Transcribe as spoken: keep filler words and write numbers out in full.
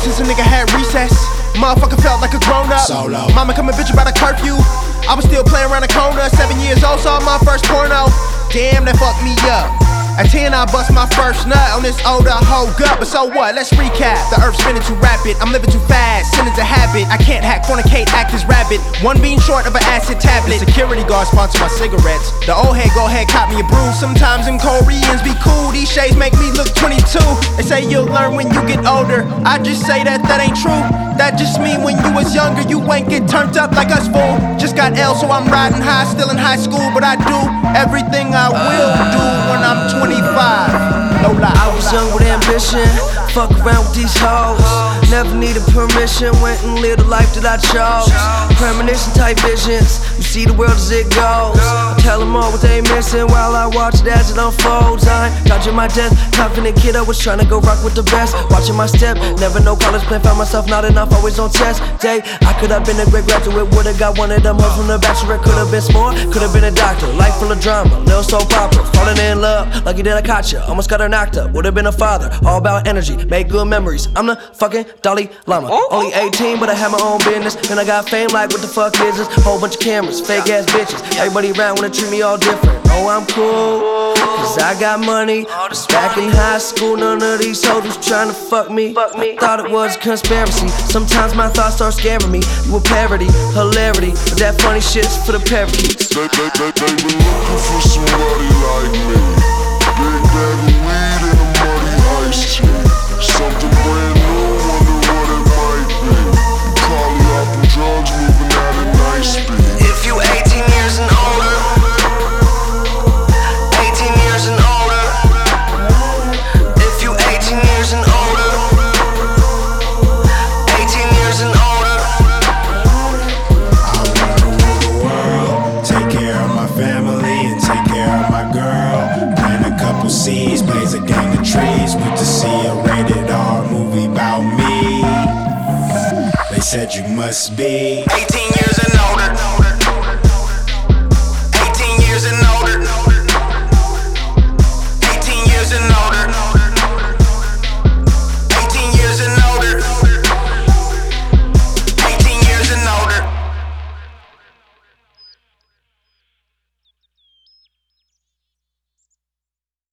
since a nigga had recess. Motherfucker felt like a grown up. Solo. Mama come and bitch about a curfew. I was still playing around the corner. Seven years old, saw my first porno. Damn, that fucked me up. At ten, I bust my first nut on this older hoe gut. But so what? Let's recap. The earth's spinning too rapid. I'm living too fast. Sin is a habit. I can't hack, fornicate, act as rabbit. One bean short of an acid tablet. The security guard sponsored my cigarettes. The old head go ahead, caught me a brew. Sometimes them Koreans be cool. These shades make me look twenty-two. They say you'll learn when you get older. I just say that that ain't true. That just mean when you was younger, you ain't get turned up like us, fool. Just got L, so I'm riding high, still in high school. But I do everything I will do when I'm twenty-five. No lie. I was young with ambition, fuck around with these hoes. Never needed permission, went and lived the life that I chose. Premonition type visions, you see the world as it goes. I tell them all what they missing while I watch it as it unfolds. I ain't dodging my death, confident kid, I was trying to go rock with the best. Watching my step, never no college plan, found myself not enough, always on test day. I could have been a great graduate, would've got one of them hoes from the bachelor. Could've been smart, could've been a doctor. Life full of drama, little soap opera. Falling in love, lucky that I caught ya. Almost got her knocked up, would've been a father. All about energy, make good memories. I'm the fucking Dalai Lama. Only eighteen, but I have my own business. And I got fame, like what the fuck is this? Whole bunch of cameras, fake ass bitches. Everybody around wanna treat me all different. Oh, I'm cool, cause I got money. Back in high school, none of these hoes was trying to fuck me. I thought it was a conspiracy. Sometimes my thoughts start scaring me. You a parody, hilarity, but that funny shit's for the parakeets. They, they, they, they been looking for somebody like me. Big bag of weed and a muddy iced tea. Something brand new, wonder what it might be. Probably off them drugs, moving at a nice speed. If you eighteen years and older, eighteen years and older. If you eighteen years and older, eighteen years and older. I wanna rule the world, take care of my family and take care of my girl. Plant a couple seeds, blaze a gang of trees. Went to see a rated R movie about me. They said you must be eighteen years and older.